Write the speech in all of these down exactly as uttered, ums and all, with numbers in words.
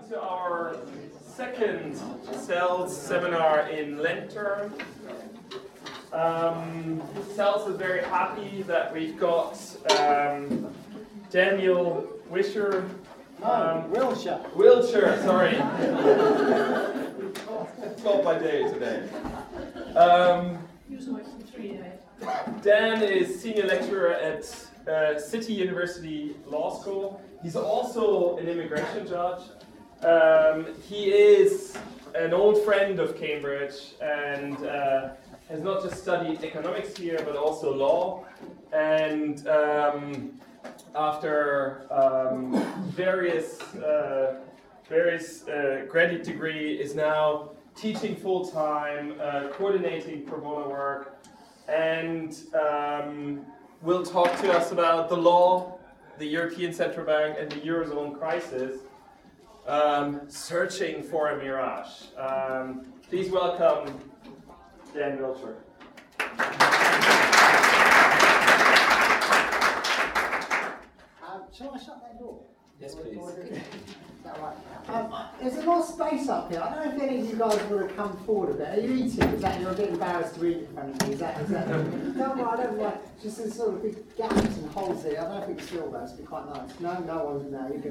to our second sales seminar in Lent term. Um, Sales is very happy that we've got um, Daniel Wisher. Um, Wilshire. Wilshire, sorry. It's not my day today. Um, Dan is senior lecturer at uh, City University Law School. He's also an immigration judge. Um, he is an old friend of Cambridge and uh, has not just studied economics here, but also law. And um, after um, various uh, various uh, graduate degree, is now teaching full time, uh, coordinating pro bono work, and um, will talk to us about the law, the European Central Bank, and the Eurozone crisis. Um, searching for a mirage. Um, please welcome Dan Wilshire. Um, shall I shut that door? Yes, please. Is that right? Um, there's a lot of space up here. I don't know if any of you guys want to come forward a bit. Are you eating? Is that you're a bit embarrassed to eat in front of me? Is that? Is that? Don't worry, I don't mind. Just there's sort of big gaps and holes here. I don't think still though. It's be quite nice. No, no one's no. You're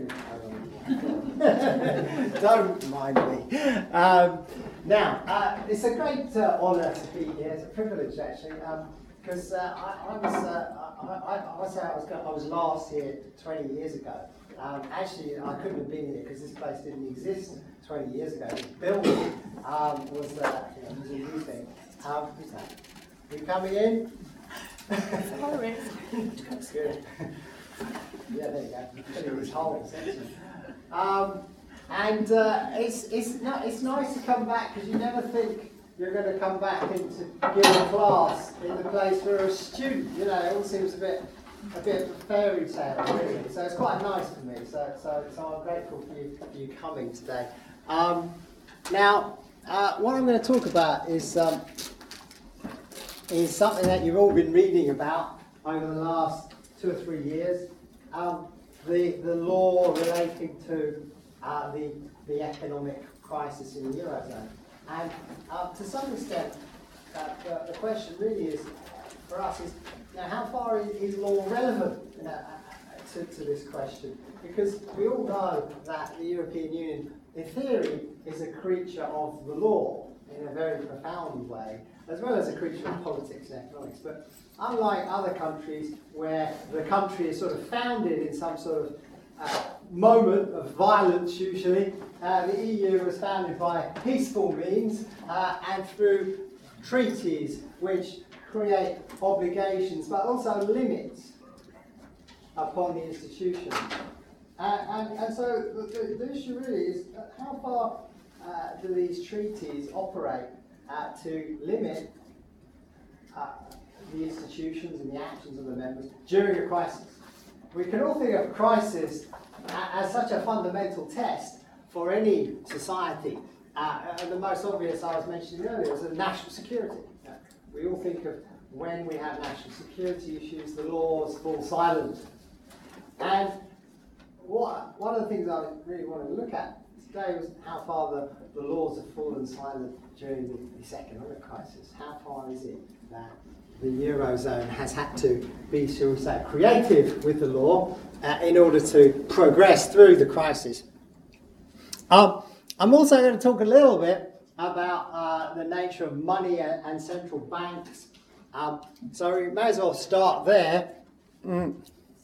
going to. Don't mind me. Um, now, uh, it's a great uh, honour to be here. It's a privilege actually. Um, Because uh, I, I was, uh, I, I, I, was I, was I was last here twenty years ago. Um, actually, I couldn't have been here because this place didn't exist twenty years ago. This building um, was, uh, you know, was a new thing. Um, who's that? You coming in? Sorry. Good. Yeah, there you go. Fill these holes. Um, and uh, it's it's not, it's nice to come back because you never think you're going to come back into give a class in the place for a student. You know, it all seems a bit a bit of a fairy tale, really. So it's quite nice for me. So so so I'm grateful for you for you coming today. Um, now, uh, what I'm going to talk about is um, is something that you've all been reading about over the last two or three years. Um, the the law relating to uh, the the economic crisis in the Eurozone. And uh, to some extent, uh, the, the question really is, for us, is you know, how far is, is law relevant you know, to, to this question? Because we all know that the European Union, in theory, is a creature of the law in a very profound way, as well as a creature of politics and economics. But unlike other countries where the country is sort of founded in some sort of uh, moment of violence, usually, uh, the E U was founded by peaceful means uh, and through treaties which create obligations but also limits upon the institution. Uh, and, and so the, the, the issue really is uh, how far uh, do these treaties operate uh, to limit uh, the institutions and the actions of the members during a crisis? We can all think of crisis as such a fundamental test for any society. Uh, and the most obvious I was mentioning earlier was national security. Uh, we all think of when we have national security issues, the laws fall silent. And what, one of the things I really wanted to look at today was how far the, the laws have fallen silent during the, this economic crisis. How far is it that the Eurozone has had to be, shall we say, creative with the law uh, in order to progress through the crisis. Um, I'm also going to talk a little bit about uh, the nature of money and, and central banks. Um, so we may as well start there. Mm.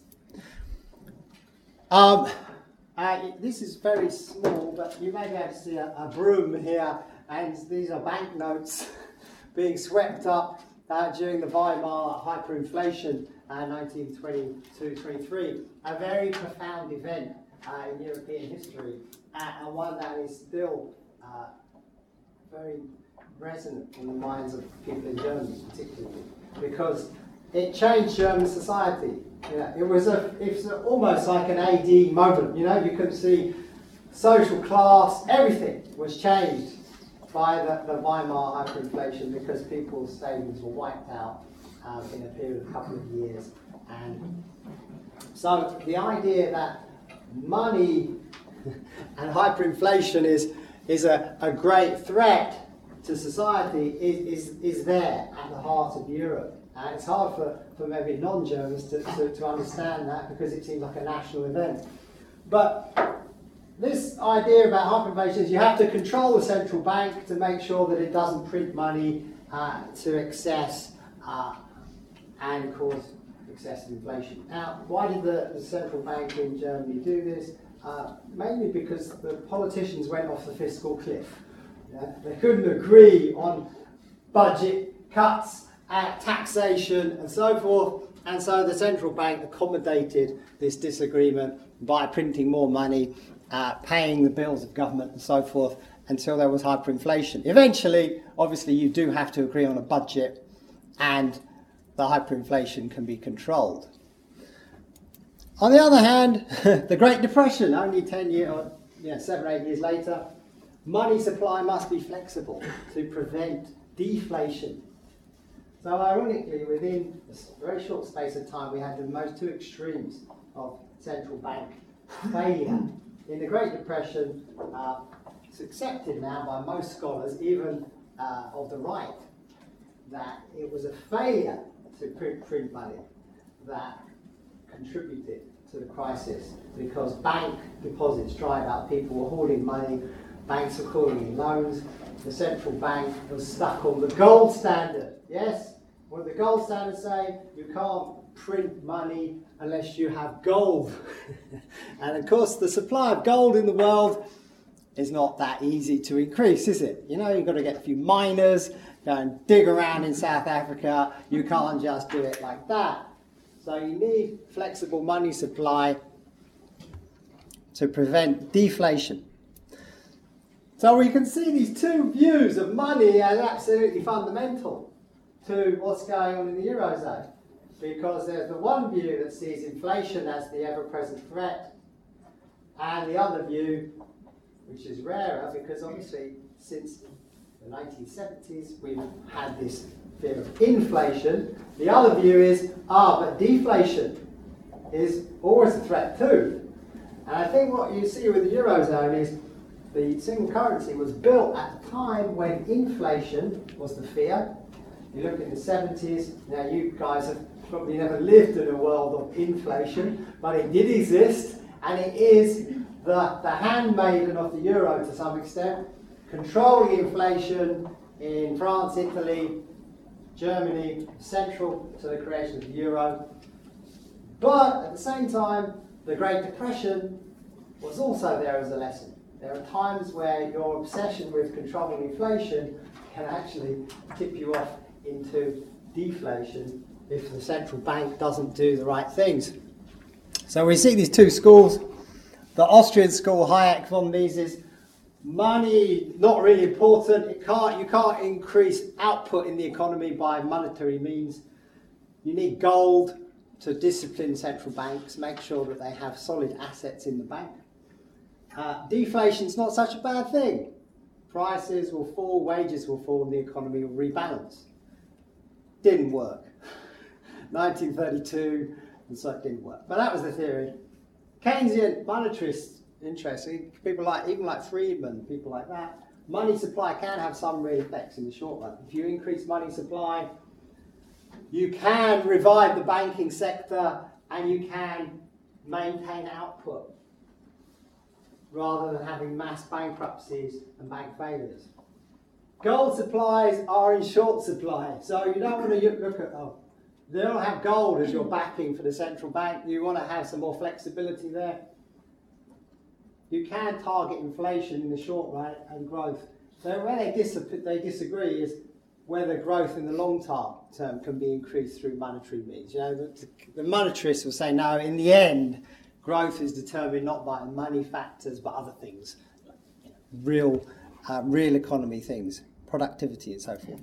Um, uh, this is very small, but you may be able to see a, a broom here, and these are banknotes being swept up Uh, during the Weimar hyperinflation, uh, nineteen twenty-two twenty-three, a very profound event uh, in European history, uh, and one that is still uh, very resonant in the minds of people in Germany, particularly, because it changed German society. You know, it was a, it's a, almost like an A D moment. You know, you could see social class, everything was changed by the, the Weimar hyperinflation because people's savings were wiped out um, in a period of a couple of years. And so the idea that money and hyperinflation is, is a, a great threat to society, is, is, is there at the heart of Europe. And it's hard for, for maybe non-Germans to, to, to understand that because it seems like a national event. But this idea about hyperinflation is you have to control the central bank to make sure that it doesn't print money uh, to excess uh, and cause excessive inflation. Now, why did the, the central bank in Germany do this? Uh, mainly because the politicians went off the fiscal cliff. Yeah? They couldn't agree on budget cuts, uh, taxation and so forth, and so the central bank accommodated this disagreement by printing more money, uh, paying the bills of government and so forth, until there was hyperinflation. Eventually, obviously, you do have to agree on a budget, and the hyperinflation can be controlled. On the other hand, the Great Depression, only ten years, or yeah, seven, eight years later, money supply must be flexible to prevent deflation. So ironically, within a very short space of time, we had the most two extremes of central bank failure. In the Great Depression, uh, it's accepted now by most scholars, even uh, of the right, that it was a failure to print, print money that contributed to the crisis, because bank deposits dried up, people were hoarding money, banks were calling in loans, the central bank was stuck on the gold standard. Yes? What did the gold standard say? You can't print money unless you have gold. And of course the supply of gold in the world is not that easy to increase, is it? You know, you've got to get a few miners, go and dig around in South Africa. You can't just do it like that. So you need flexible money supply to prevent deflation. So we can see these two views of money as absolutely fundamental to what's going on in the Eurozone. Because there's the one view that sees inflation as the ever-present threat, and the other view, which is rarer, because obviously since the nineteen seventies we've had this fear of inflation. The other view is, ah, but deflation is always a threat too. And I think what you see with the Eurozone is the single currency was built at a time when inflation was the fear. You look in the seventies, now you guys have probably never lived in a world of inflation, but it did exist, and it is the, the handmaiden of the euro to some extent, controlling inflation in France, Italy, Germany, central to the creation of the euro. But at the same time, the Great Depression was also there as a lesson. There are times where your obsession with controlling inflation can actually tip you off into deflation if the central bank doesn't do the right things. So we see these two schools. The Austrian school, Hayek, von Mises, money not really important. It can't, you can't increase output in the economy by monetary means. You need gold to discipline central banks, make sure that they have solid assets in the bank. Uh, deflation's not such a bad thing. Prices will fall, wages will fall, and the economy will rebalance. Didn't work. nineteen thirty-two, and so it didn't work. But that was the theory. Keynesian monetarists, interesting, people like, even like Friedman, people like that, money supply can have some real effects in the short run. If you increase money supply, you can revive the banking sector and you can maintain output rather than having mass bankruptcies and bank failures. Gold supplies are in short supply, so you don't want to look at, oh, they don't have gold as your backing for the central bank. You want to have some more flexibility there. You can target inflation in the short run and growth. So where they, dis they disagree is whether growth in the long term can be increased through monetary means. You know, the, the monetarists will say, no, in the end, growth is determined not by money factors, but other things, you know, real, uh, real economy things, productivity and so forth.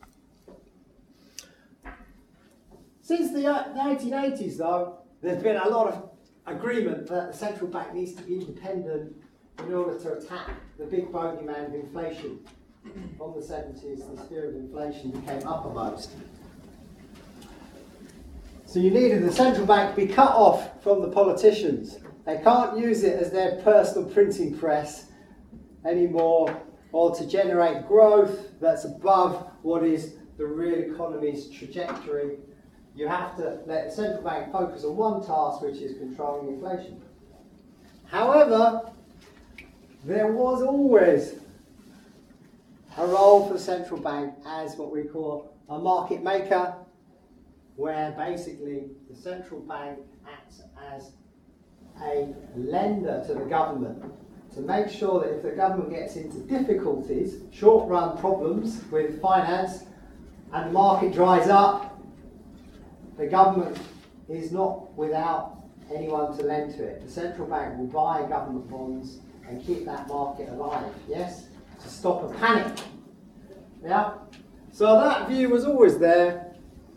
Since the nineteen eighties, though, there's been a lot of agreement that the central bank needs to be independent in order to attack the big bogeyman of inflation. From the seventies, the fear of inflation became uppermost. So you needed the central bank to be cut off from the politicians They can't use it as their personal printing press anymore, or to generate growth that's above what is the real economy's trajectory. You have to let the central bank focus on one task, which is controlling inflation. However, there was always a role for the central bank as what we call a market maker, where basically the central bank acts as a lender to the government to make sure that if the government gets into difficulties, short-run problems with finance, and the market dries up, the government is not without anyone to lend to it. The central bank will buy government bonds and keep that market alive, yes, to stop a panic. Yeah. So that view was always there.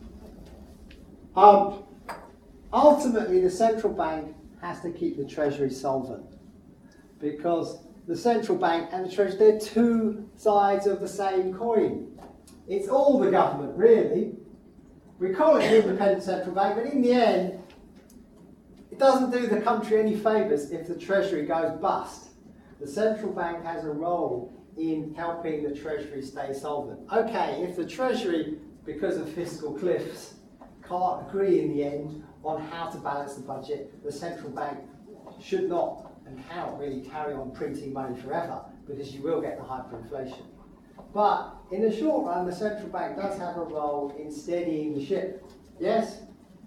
Um, ultimately, the central bank has to keep the Treasury solvent, because the central bank and the Treasury, they're two sides of the same coin. It's all the government, really. We call it an independent central bank, but in the end, it doesn't do the country any favours if the Treasury goes bust. The central bank has a role in helping the Treasury stay solvent. Okay, if the Treasury, because of fiscal cliffs, can't agree in the end on how to balance the budget, the central bank should not and cannot really carry on printing money forever, because you will get the hyperinflation. But in the short run, the central bank does have a role in steadying the ship. Yes?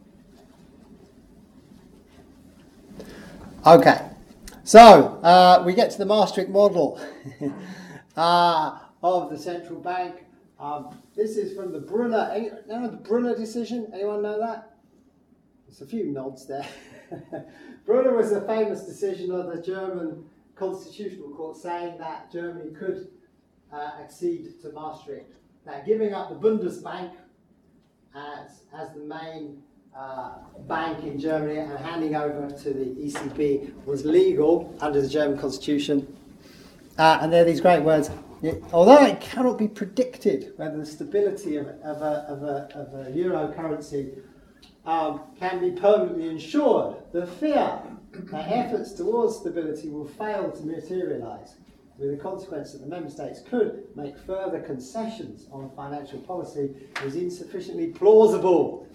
Okay. So, uh, we get to the Maastricht model uh, of the central bank. Um, this is from the Brunner, any, know the Brunner decision? Anyone know that? There's a few nods there. Brunner was a famous decision of the German Constitutional Court saying that Germany could uh, accede to Maastricht. Now, giving up the Bundesbank as, as the main uh, bank in Germany and handing over to the E C B was legal under the German Constitution. Uh, and there are these great words. Although it cannot be predicted whether the stability of, of, a, of, a, of a euro currency um, can be permanently ensured, the fear that efforts towards stability will fail to materialise, with the consequence that the member states could make further concessions on financial policy, is insufficiently plausible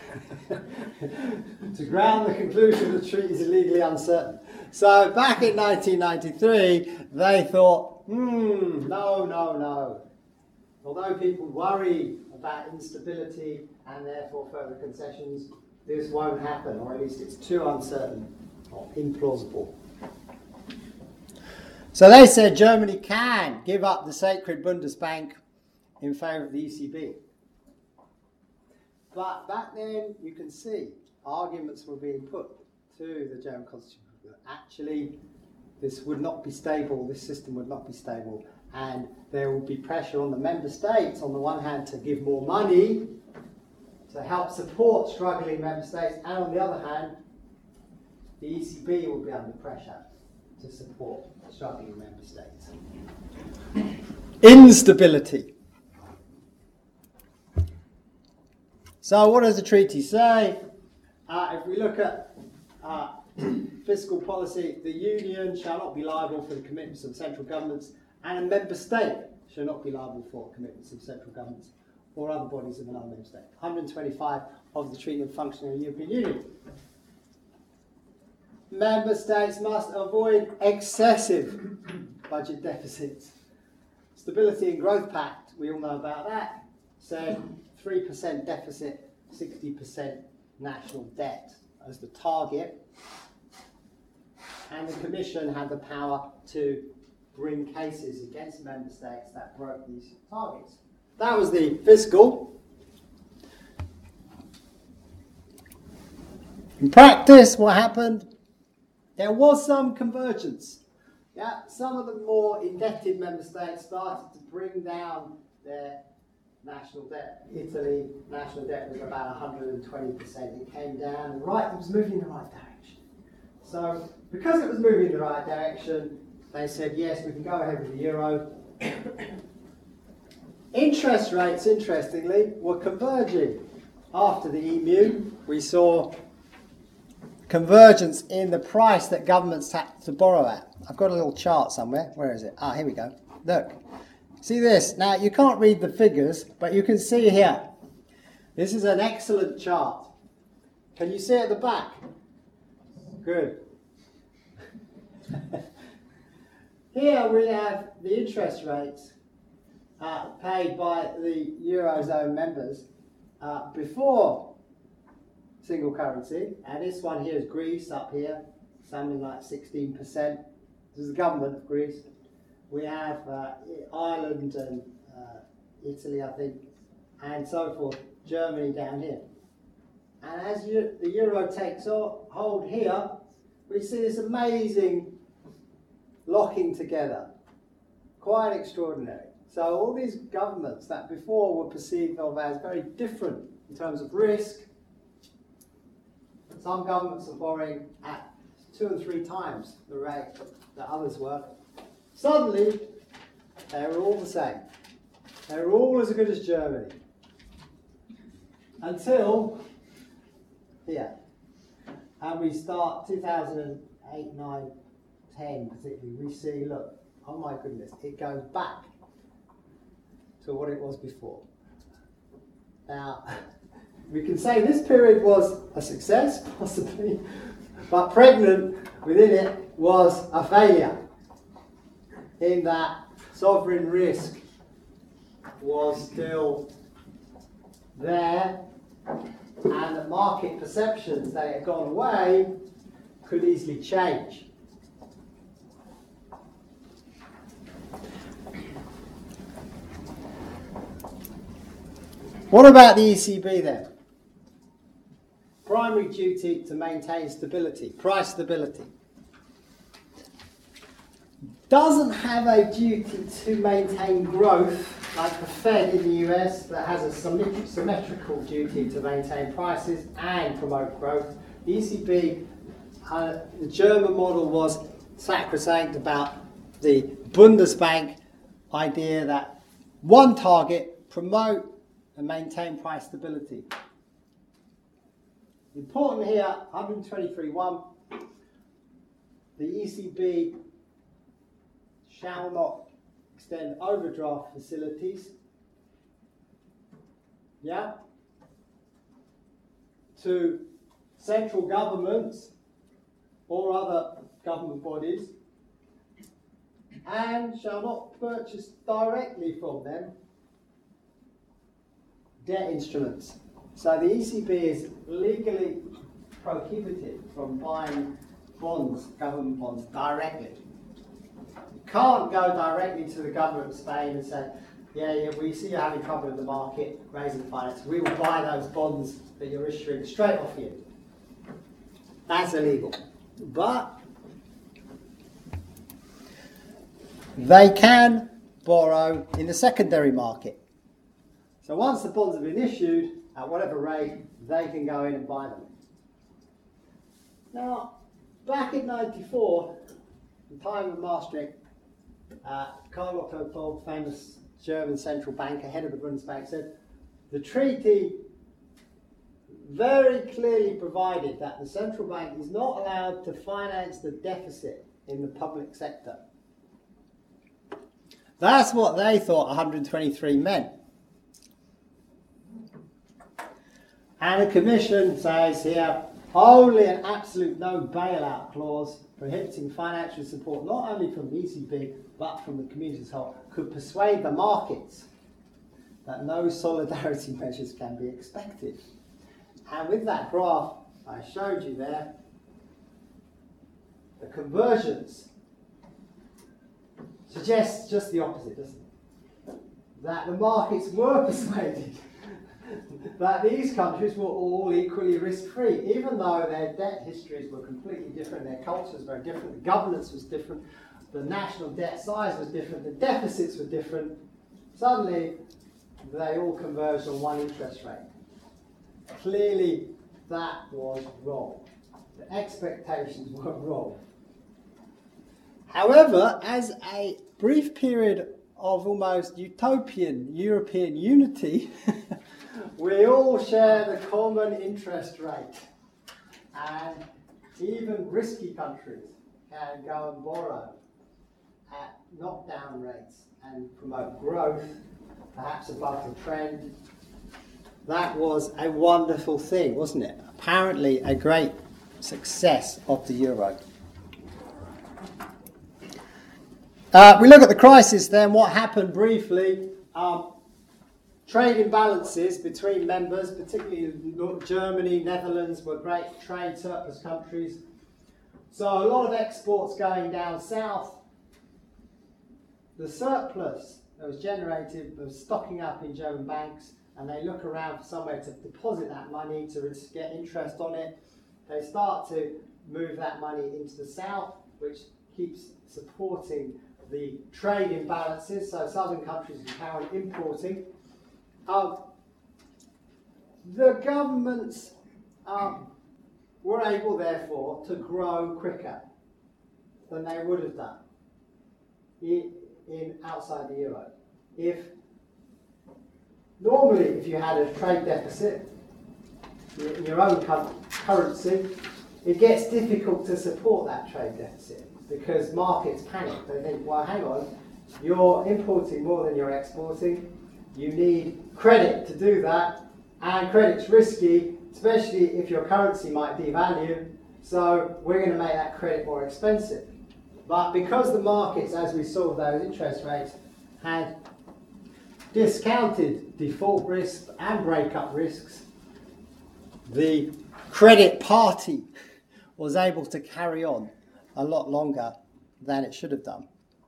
to ground the conclusion the treaty is legally uncertain. So back in nineteen ninety-three, they thought, hmm, no, no, no. Although people worry about instability and therefore further concessions, this won't happen, or at least it's too uncertain or implausible. So they said Germany can give up the sacred Bundesbank in favour of the E C B. But back then, you can see, arguments were being put to the German Constitution. Actually, this would not be stable, this system would not be stable, and there would be pressure on the member states, on the one hand, to give more money to help support struggling member states, and on the other hand, the E C B will be under pressure to support struggling member states. Instability. So what does the treaty say? Uh, if we look at uh, fiscal policy, the Union shall not be liable for the commitments of central governments, and a member state shall not be liable for commitments of central governments or other bodies of another member state. one hundred twenty-five of the Treaty on Functioning of the European Union. Member states must avoid excessive budget deficits. Stability and Growth Pact, we all know about that, said three percent deficit, sixty percent national debt as the target. And the Commission had the power to bring cases against member states that broke these targets. That was the fiscal. In practice, what happened? There was some convergence. Yeah, some of the more indebted member states started to bring down their national debt. Italy, national debt was about one hundred twenty percent. It came down, and right, it was moving in the right direction. So, because it was moving in the right direction, they said, yes, we can go ahead with the euro. Interest rates, interestingly, were converging. After the E M U, we saw convergence in the price that governments have to borrow at. I've got a little chart somewhere. Where is it? Ah, here we go. Look. See this? Now, you can't read the figures, but you can see here. This is an excellent chart. Can you see at the back? Good. Here we have the interest rates uh, paid by the Eurozone members uh, before single currency, and this one here is Greece up here, something like sixteen percent. This is the government of Greece. We have uh, Ireland and uh, Italy, I think, and so forth, Germany down here. And as you, the euro takes hold here, we see this amazing locking together. Quite extraordinary. So all these governments that before were perceived of as very different in terms of risk, some governments are borrowing at two and three times the rate that others were. Suddenly, they were all the same. They were all as good as Germany. Until here. And we start two thousand eight, nine, ten particularly, we see, look, oh my goodness, it goes back to what it was before. Now, we can say this period was a success, possibly, but pregnant within it was a failure, in that sovereign risk was still there, and the market perceptions that had gone away could easily change. What about the E C B then? Primary duty to maintain stability, price stability. Doesn't have a duty to maintain growth like the Fed in the U S that has a symmetric, symmetrical duty to maintain prices and promote growth. The E C B, uh, the German model was sacrosanct about the Bundesbank idea that one target, promote and maintain price stability. Important here, one twenty-three point one, the E C B shall not extend overdraft facilities, yeah, to central governments or other government bodies, and shall not purchase directly from them debt instruments. So the E C B is legally prohibited from buying bonds, government bonds, directly. You can't go directly to the government of Spain and say, yeah, yeah, we see you're having trouble in the market, raising finance, we will buy those bonds that you're issuing straight off you. That's illegal. But they can borrow in the secondary market. So once the bonds have been issued, at whatever rate, they can go in and buy them. Now, back in ninety-four, the time of Maastricht, uh, Karl Otto Pogge, famous German central banker, head of the Bundesbank, said the treaty very clearly provided that the central bank is not allowed to finance the deficit in the public sector. That's what they thought one twenty-three meant. And the Commission says here, only an absolute no bailout clause prohibiting financial support not only from the E C B but from the community as a whole could persuade the markets that no solidarity measures can be expected. And with that graph I showed you there, the convergence suggests just the opposite, doesn't it? That the markets were persuaded that these countries were all equally risk-free, even though their debt histories were completely different, their cultures were very different, the governance was different, the national debt size was different, the deficits were different. Suddenly, they all converged on one interest rate. Clearly, that was wrong. The expectations were wrong. However, as a brief period of almost utopian European unity, we all share the common interest rate. And even risky countries can go and borrow at knockdown rates and promote growth, perhaps above the trend. That was a wonderful thing, wasn't it? Apparently a great success of the euro. Uh, we look at the crisis then, what happened briefly. Um, trade imbalances between members, particularly Germany, Netherlands, were great trade surplus countries. So a lot of exports going down south. The surplus that was generated was stocking up in German banks, and they look around for somewhere to deposit that money to get interest on it. They start to move that money into the south, which keeps supporting the trade imbalances, so southern countries are carry on importing. Um, the governments um, were able, therefore, to grow quicker than they would have done in, in outside the euro. If normally, if you had a trade deficit in your own currency, it gets difficult to support that trade deficit because markets panic. They think, well, hang on, you're importing more than you're exporting. You need credit to do that, and credit's risky, especially if your currency might devalue, so we're going to make that credit more expensive. But because the markets, as we saw those interest rates, had discounted default risks and breakup risks, the credit party was able to carry on a lot longer than it should have done.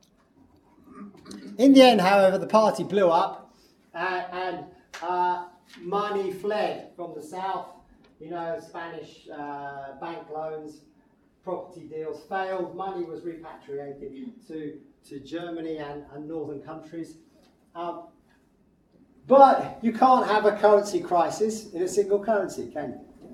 In the end, however, the party blew up uh, and uh, money fled from the south. You know, Spanish uh, bank loans, property deals failed. Money was repatriated to, to Germany and, and northern countries. Um, but you can't have a currency crisis in a single currency, can you?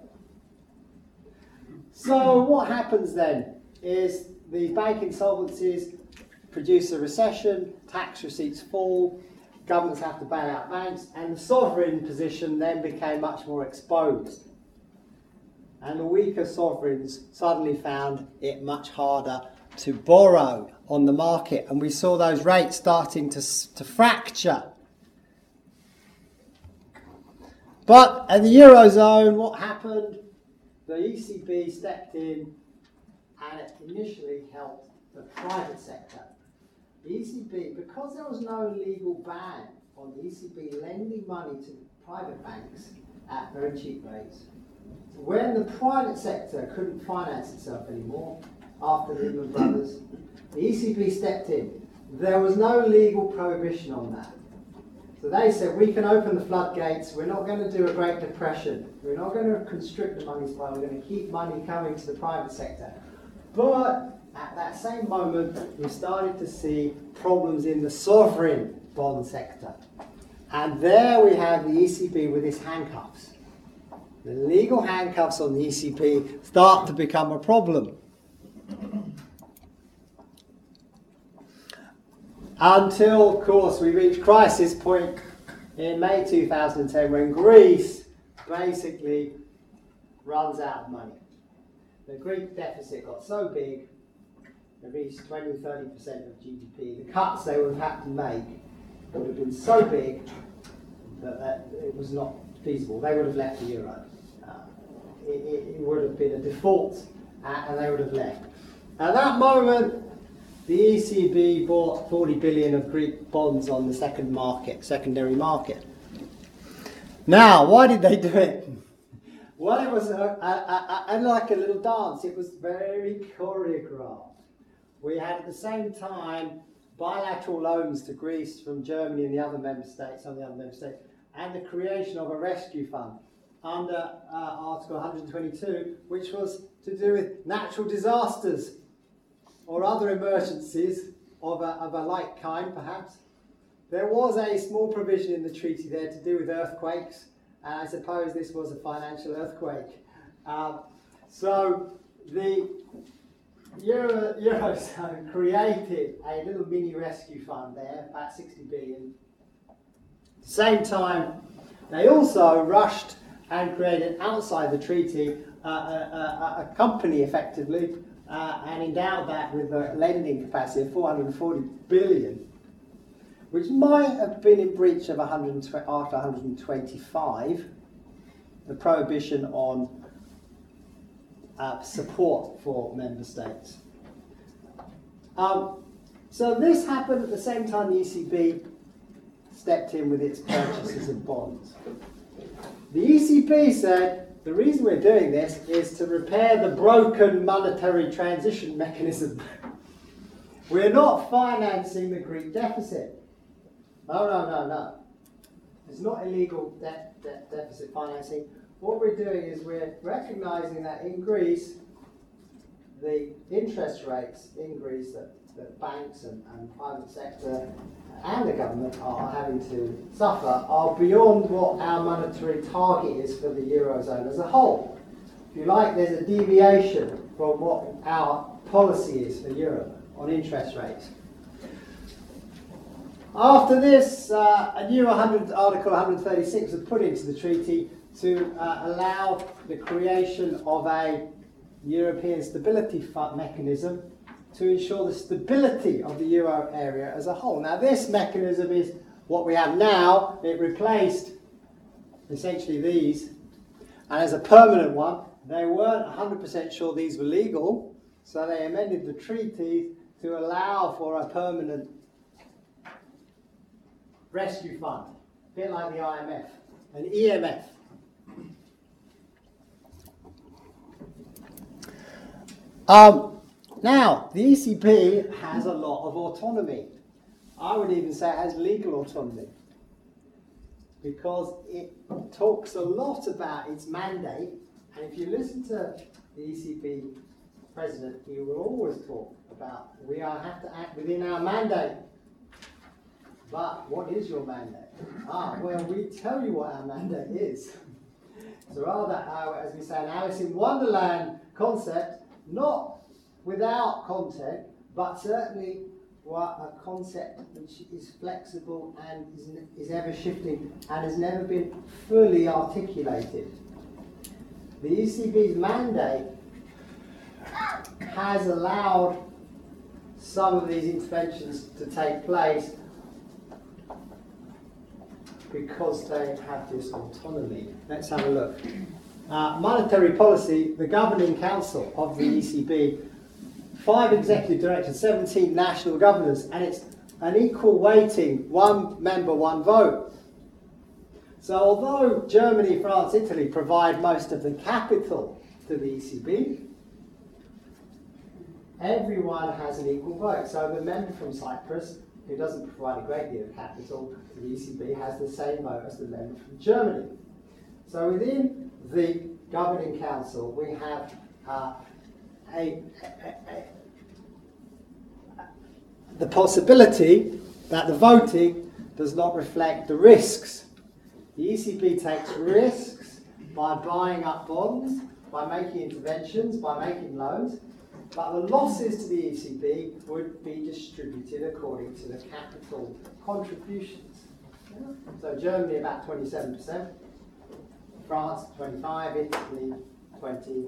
So what happens then is the bank insolvencies produce a recession, tax receipts fall, governments have to bail out banks, and the sovereign position then became much more exposed. And the weaker sovereigns suddenly found it much harder to borrow on the market, and we saw those rates starting to, to fracture. But in the Eurozone, what happened? The E C B stepped in and it initially helped the private sector. The E C B, because there was no legal ban on the E C B lending money to private banks at very cheap rates, when the private sector couldn't finance itself anymore after Lehman Brothers, the E C B stepped in. There was no legal prohibition on that. So they said, we can open the floodgates, we're not going to do a Great Depression, we're not going to constrict the money supply, we're going to keep money coming to the private sector. But at that same moment, we started to see problems in the sovereign bond sector. And there we have the E C B with its handcuffs. The legal handcuffs on the E C B start to become a problem. Until, of course, we reach crisis point in May two thousand ten when Greece basically runs out of money. The Greek deficit got so big, it reached twenty to thirty percent of G D P. The cuts they would have had to make would have been so big that, that it was not feasible. They would have left the euro. Uh, it, it, it would have been a default uh, and they would have left. At that moment, the E C B bought forty billion of Greek bonds on the second market, secondary market. Now, why did they do it? Well, it was a, a, a, a, like a little dance. It was very choreographed. We had at the same time bilateral loans to Greece from Germany and the other member states, some of the other member states, and the creation of a rescue fund under uh, Article one hundred twenty-two, which was to do with natural disasters or other emergencies of a, of a like kind, perhaps. There was a small provision in the treaty there to do with earthquakes, and I suppose this was a financial earthquake. Um, so the Euro, Eurozone created a little mini rescue fund there, about sixty billion. At the same time, they also rushed and created outside the treaty a, a, a company effectively uh, and endowed that with a lending capacity of four hundred forty billion, which might have been in breach of one hundred twenty, after one hundred twenty-five, the prohibition on uh, support for member states. Um, so this happened at the same time the E C B stepped in with its purchases of bonds. The E C B said, the reason we're doing this is to repair the broken monetary transition mechanism. We're not financing the Greek deficit. No, no, no, no. It's not illegal debt, debt deficit financing. What we're doing is we're recognizing that in Greece, the interest rates in Greece that, that banks and, and private sector and the government are having to suffer are beyond what our monetary target is for the Eurozone as a whole. If you like, there's a deviation from what our policy is for Europe on interest rates. After this, uh, a new one hundred, Article one hundred thirty-six was put into the treaty to uh, allow the creation of a European Stability Fund mechanism to ensure the stability of the euro area as a whole. Now, this mechanism is what we have now. It replaced essentially these, and as a permanent one, they weren't one hundred percent sure these were legal, so they amended the treaty to allow for a permanent rescue fund, a bit like the I M F, an E M F. Um, now, the E C B has a lot of autonomy. I would even say it has legal autonomy, because it talks a lot about its mandate, and if you listen to the E C B president, he will always talk about we are, have to act within our mandate. But what is your mandate? Ah, well, we tell you what our mandate is. So rather, uh, as we say, an Alice in Wonderland concept, not without content, but certainly what a concept which is flexible and is, is ever shifting and has never been fully articulated. The E C B's mandate has allowed some of these interventions to take place because they have this autonomy. Let's have a look. Uh, monetary policy, the governing council of the E C B, five executive directors, seventeen national governors, and it's an equal weighting, one member, one vote. So although Germany, France, Italy provide most of the capital to the E C B, everyone has an equal vote. So the member from Cyprus, who doesn't provide a great deal of capital to the E C B, has the same vote as the member from Germany. So within the governing council, we have uh, a, a, a, a, the possibility that the voting does not reflect the risks. The E C B takes risks by buying up bonds, by making interventions, by making loans, but the losses to the E C B would be distributed according to the capital contributions. So Germany about twenty-seven percent, France twenty-five, Italy twenty.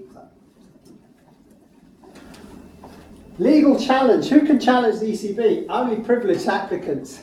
Legal challenge. Who can challenge the E C B? Only privileged applicants.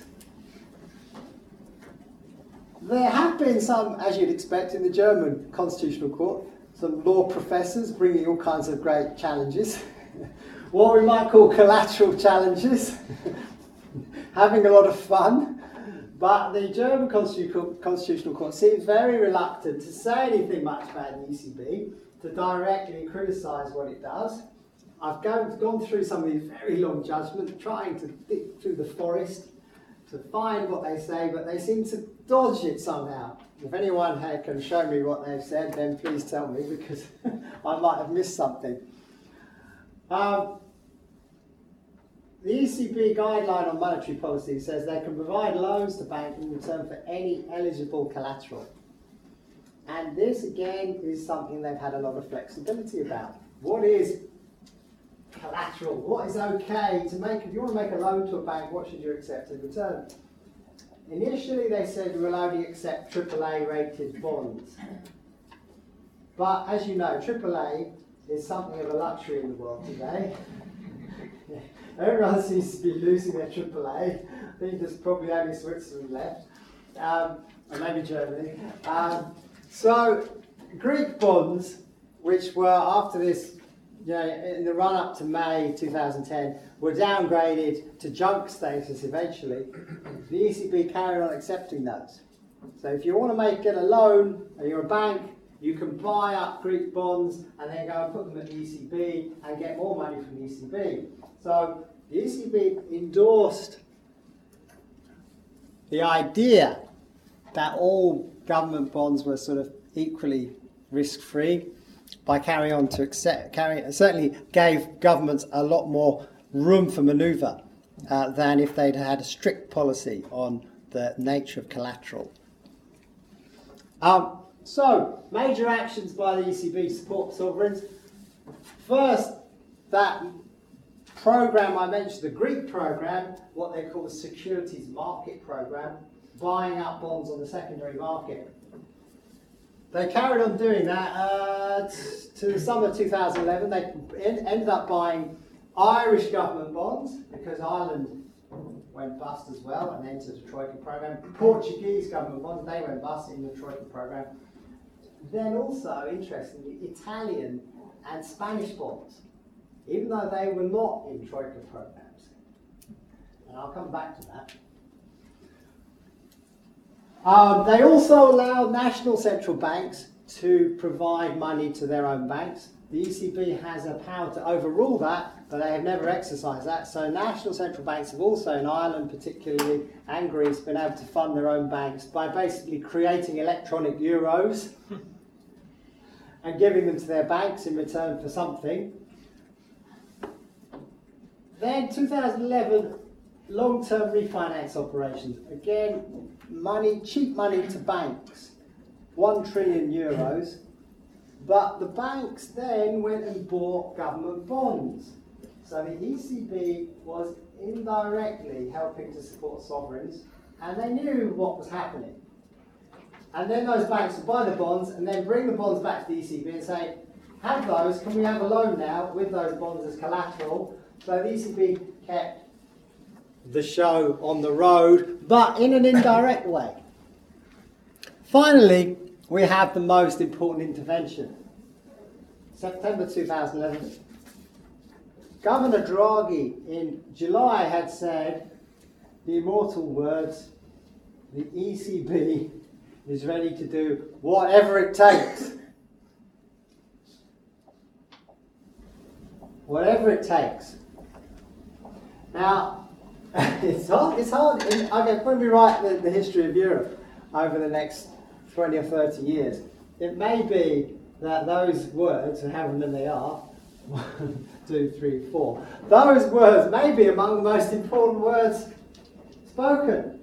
There have been some, as you'd expect, in the German Constitutional Court, some law professors bringing all kinds of great challenges. What we might call collateral challenges, having a lot of fun. But the German Constitutional Court seems very reluctant to say anything much about the E C B, to directly criticise what it does. I've gone, gone through some of these very long judgments, trying to dig through the forest to find what they say, but they seem to dodge it somehow. If anyone here can show me what they've said, then please tell me, because I might have missed something. Um, the E C B guideline on monetary policy says they can provide loans to banks in return for any eligible collateral. And this, again, is something they've had a lot of flexibility about. What is collateral? What is okay to make? If you want to make a loan to a bank, what should you accept in return? Initially, they said we'll only accept triple A rated bonds. But as you know, triple A is something of a luxury in the world today. Everyone seems to be losing their triple A. I think there's probably only Switzerland left, um, and maybe Germany. Um, so Greek bonds, which were after this, you know, in the run-up to May two thousand ten, were downgraded to junk status eventually. The E C B carried on accepting those. So if you want to make get a loan, and you're a bank, you can buy up Greek bonds and then go and put them at the E C B and get more money from the E C B. So the E C B endorsed the idea that all government bonds were sort of equally risk-free by carrying on to accept, carry, certainly gave governments a lot more room for manoeuvre uh, than if they'd had a strict policy on the nature of collateral. Um, so, major actions by the E C B to support sovereigns. First, that program I mentioned, the Greek program, what they call the securities market program, buying up bonds on the secondary market. They carried on doing that uh, t- to the summer two thousand eleven. They en- ended up buying Irish government bonds because Ireland went bust as well and entered the Troika program. Portuguese government bonds, they went bust in the Troika program. Then also, interestingly, Italian and Spanish bonds, even though they were not in Troika programs. And I'll come back to that. Um, they also allow national central banks to provide money to their own banks. The E C B has a power to overrule that, but they have never exercised that. So national central banks have also, in Ireland particularly, and Greece, been able to fund their own banks by basically creating electronic euros and giving them to their banks in return for something. Then two thousand eleven, long-term refinance operations. Again, money, cheap money to banks, one trillion euros. But the banks then went and bought government bonds. So the E C B was indirectly helping to support sovereigns, and they knew what was happening. And then those banks would buy the bonds and then bring the bonds back to the E C B and say, have those, can we have a loan now with those bonds as collateral? So the E C B kept the show on the road, but in an indirect way. Finally, we have the most important intervention. September two thousand eleven. Governor Draghi in July had said the immortal words, the E C B is ready to do whatever it takes. Whatever it takes. Now, it's hard, it's hard. In, okay, when we write the, the history of Europe over the next twenty or thirty years, it may be that those words, and however many they are, one, two, three, four, those words may be among the most important words spoken.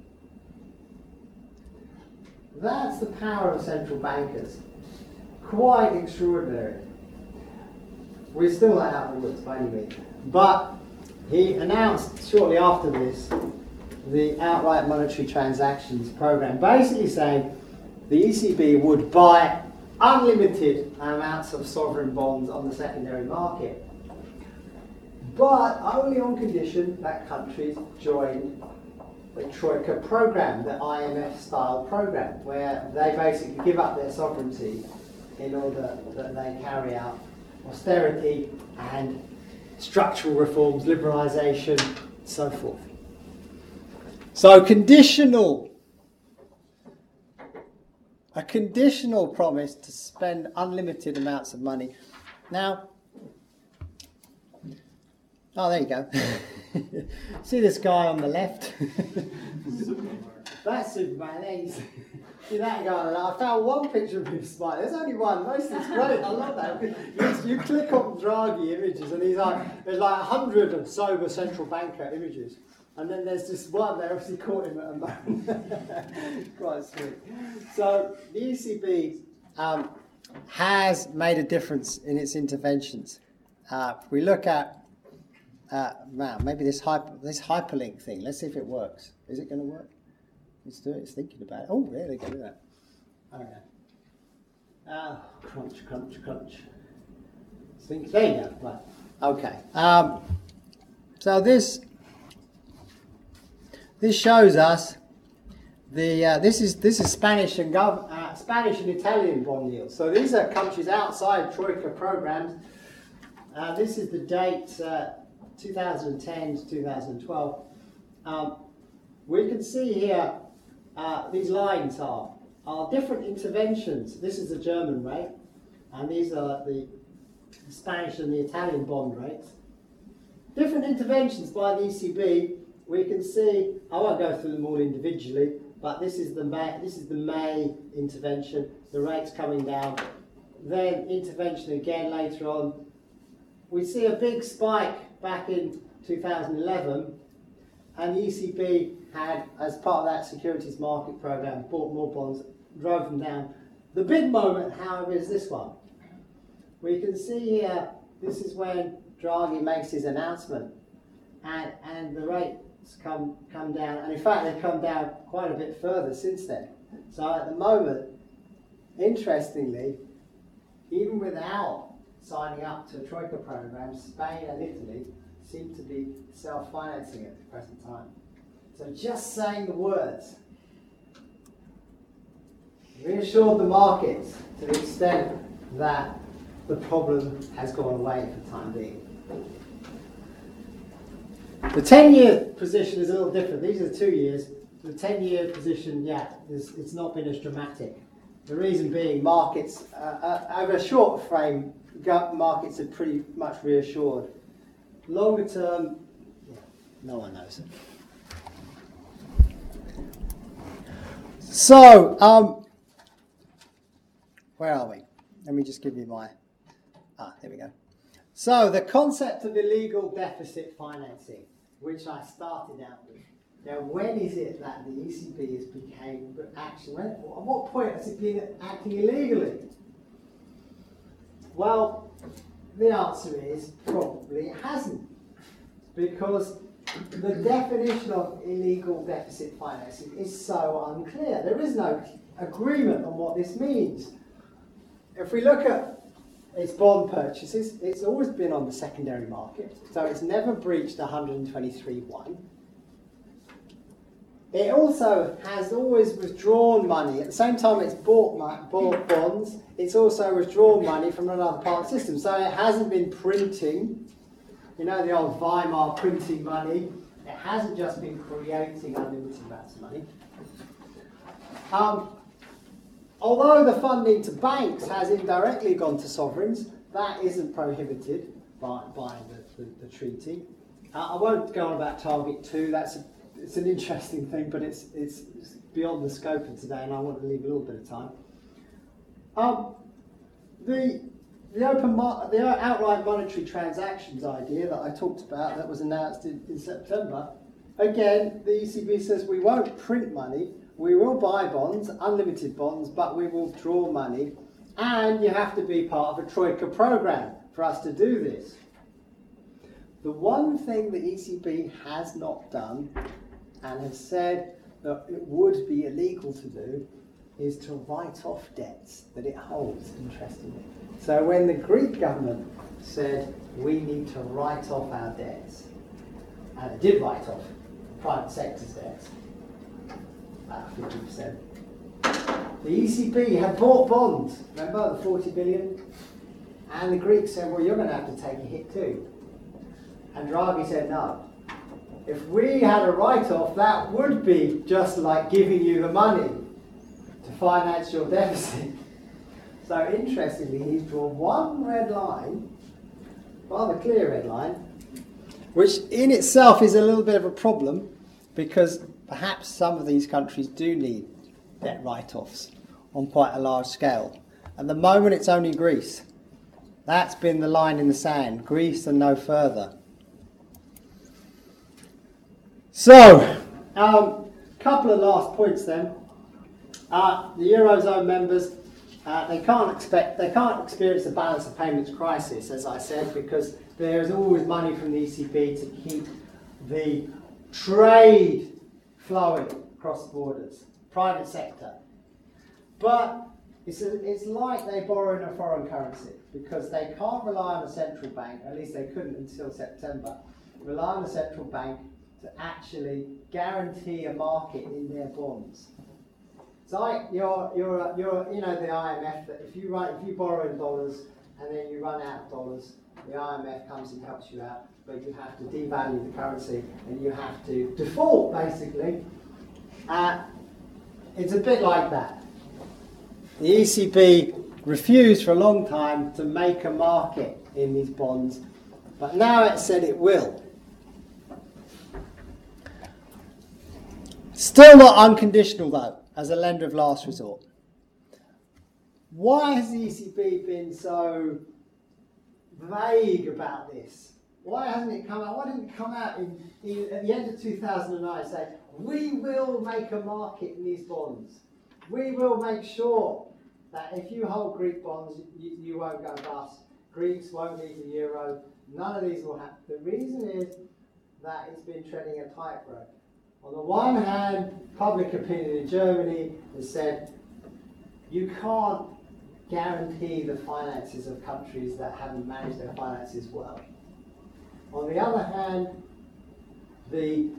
That's the power of central bankers. Quite extraordinary. We're still not out of the woods by any means. But he announced shortly after this the outright monetary transactions program, basically saying the E C B would buy unlimited amounts of sovereign bonds on the secondary market, but only on condition that countries joined the Troika program, the I M F-style program, where they basically give up their sovereignty in order that they carry out austerity and structural reforms, liberalisation, so forth. So conditional, a conditional promise to spend unlimited amounts of money. Now, oh, there you go. See this guy on the left? That's Superman. There you see that guy on the left. I found one picture of him smiling. There's only one. Most of it's great. I love that. You, you click on Draghi images, and he's like, there's like a hundred of sober central banker images. And then there's just one, they obviously caught him at a moment. Quite sweet. So the E C B um, has made a difference in its interventions. Uh, if we look at, uh, wow, maybe this, hyper, this hyperlink thing, let's see if it works. Is it going to work? Let's do it, it's thinking about it. Oh, yeah, they can do that. Okay. Uh, crunch, crunch, crunch. Think, there you go. Right. Okay. Um, so this this shows us the uh, this is this is Spanish and gov, uh, Spanish and Italian bond yields. So these are countries outside Troika programs. Uh, this is the date uh, two thousand ten to two thousand twelve. Um, we can see here uh, these lines are are different interventions. This is the German rate, and these are the Spanish and the Italian bond rates. Different interventions by the E C B. We can see, I won't go through them all individually, but this is the May, this is the May intervention, the rates coming down. Then intervention again later on. We see a big spike back in two thousand eleven, and the E C B had, as part of that securities market program, bought more bonds, drove them down. The big moment, however, is this one. We can see here, this is when Draghi makes his announcement, and, and the rates come, come down, and in fact they've come down quite a bit further since then. So at the moment, interestingly, even without signing up to a Troika program, Spain and Italy seem to be self-financing at the present time. So just saying the words reassured the markets to the extent that the problem has gone away for the time being. The ten-year position is a little different. These are the two years. The ten-year position, yeah, is, it's not been as dramatic. The reason being markets, uh, uh, over a short frame, markets are pretty much reassured. Longer term, yeah, no one knows. So, um, where are we? Let me just give you my, ah, here we go. So, the concept of illegal deficit financing, which I started out with. Now, when is it that the E C B has became action? When, at what point has it been acting illegally? Well, the answer is probably it hasn't, because the definition of illegal deficit financing is so unclear. There is no agreement on what this means. If we look at its bond purchases, it's always been on the secondary market, so it's never breached one twenty-three point one. It also has always withdrawn money. At the same time it's bought, bought bonds, it's also withdrawn money from another part of the system. So it hasn't been printing, you know, the old Weimar printing money. It hasn't just been creating unlimited amounts of money. Um, although the funding to banks has indirectly gone to sovereigns, that isn't prohibited by, by the, the, the treaty. Uh, I won't go on about Target two, that's a It's an interesting thing, but it's, it's it's beyond the scope of today, and I want to leave a little bit of time. Um, the the open mar- the outright monetary transactions idea that I talked about, that was announced in, in September. Again, the E C B says we won't print money, we will buy bonds, unlimited bonds, but we will draw money, and you have to be part of a Troika program for us to do this. The one thing the E C B has not done, and has said that it would be illegal to do, is to write off debts that it holds, interestingly. So when the Greek government said we need to write off our debts, and it did write off private sector's debts, about fifty percent, the E C B had bought bonds, remember the forty billion? And the Greeks said, well, you're going to have to take a hit too. And Draghi said, no. If we had a write-off, that would be just like giving you the money to finance your deficit. So interestingly, he's drawn one red line, rather clear red line, which in itself is a little bit of a problem, because perhaps some of these countries do need debt write-offs on quite a large scale. At the moment, it's only Greece. That's been the line in the sand, Greece and no further. So, a um, couple of last points then. Uh, the Eurozone members, uh, they can't expect, they can't experience a balance of payments crisis, as I said, because there is always money from the E C B to keep the trade flowing across borders, private sector. But it's, a, it's like they borrow in a foreign currency because they can't rely on a central bank, at least they couldn't until September, rely on a central bank to actually guarantee a market in their bonds. It's like you're, you're, you're, you know, the I M F, that if you, write, if you borrow in dollars and then you run out of dollars, the I M F comes and helps you out, but you have to devalue the currency and you have to default, basically. Uh, it's a bit like that. The E C B refused for a long time to make a market in these bonds, but now it said it will. Still not unconditional, though, as a lender of last resort. Why has the E C B been so vague about this? Why hasn't it come out? Why didn't it come out in, in, at the end of two thousand nine and say, we will make a market in these bonds. We will make sure that if you hold Greek bonds, you, you won't go bust. Greeks won't leave the euro. None of these will happen. The reason is that it's been treading a tightrope. On the one hand, public opinion in Germany has said you can't guarantee the finances of countries that haven't managed their finances well. On the other hand, the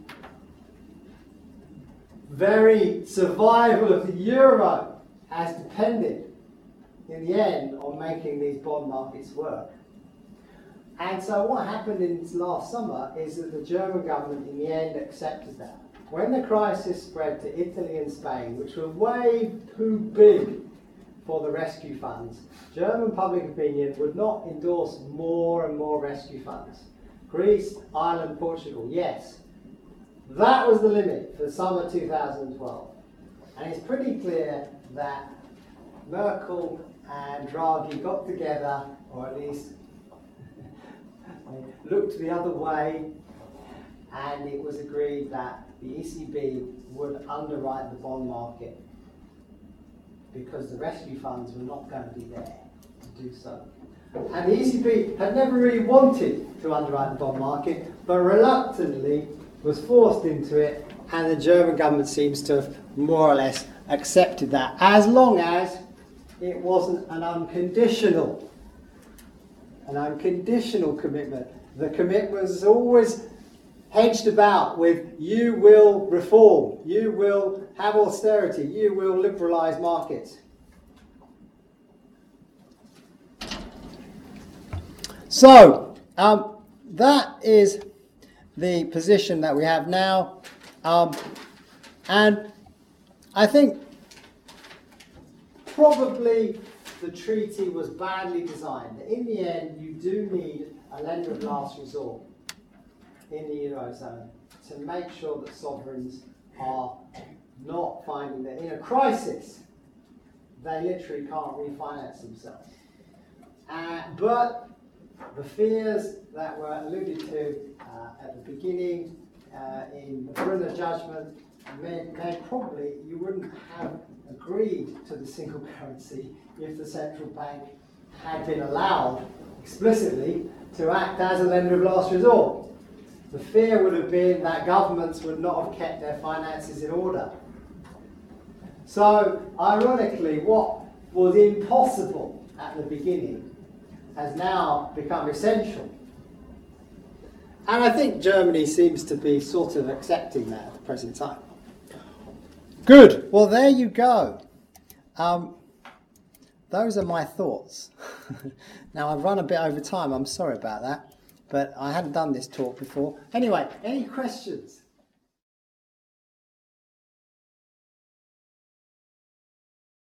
very survival of the euro has depended, in the end, on making these bond markets work. And so what happened in last summer is that the German government, in the end, accepted that. When the crisis spread to Italy and Spain, which were way too big for the rescue funds, German public opinion would not endorse more and more rescue funds. Greece, Ireland, Portugal, yes. That was the limit for summer two thousand twelve. And it's pretty clear that Merkel and Draghi got together, or at least looked the other way, and it was agreed that the E C B would underwrite the bond market because the rescue funds were not going to be there to do so. And the E C B had never really wanted to underwrite the bond market, but reluctantly was forced into it, and the German government seems to have more or less accepted that, as long as it wasn't an unconditional, an unconditional commitment. The commitment was always hedged about with, you will reform, you will have austerity, you will liberalise markets. So, um, that is the position that we have now. Um, and I think probably the treaty was badly designed. In the end, you do need a lender of last resort in the Eurozone to make sure that sovereigns are not finding that in a crisis they literally can't refinance themselves. Uh, but the fears that were alluded to uh, at the beginning uh, in the Brunner judgment meant, meant probably you wouldn't have agreed to the single currency if the central bank had been allowed explicitly to act as a lender of last resort. The fear would have been that governments would not have kept their finances in order. So, ironically, what was impossible at the beginning has now become essential. And I think Germany seems to be sort of accepting that at the present time. Good. Well, there you go. Um, those are my thoughts. Now, I've run a bit over time. I'm sorry about that. But I hadn't done this talk before. Anyway, any questions?